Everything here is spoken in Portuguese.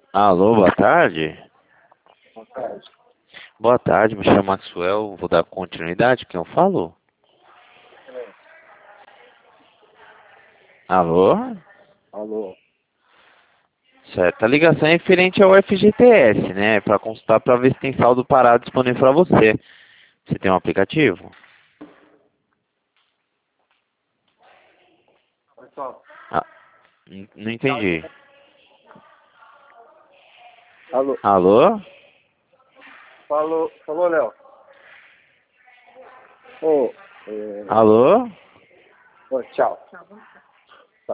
Alô, boa tarde. Boa tarde. Boa tarde, me chamo Maxwell, vou dar continuidade, quem eu falo? Alô? Alô? Certo, a ligação é referente ao FGTS, né? Para consultar para ver se tem saldo parado disponível para você. Você tem um aplicativo? Pessoal. Ah, não entendi. Alô? Alô? Falou, Léo. Ô, Alô? ô, tchau.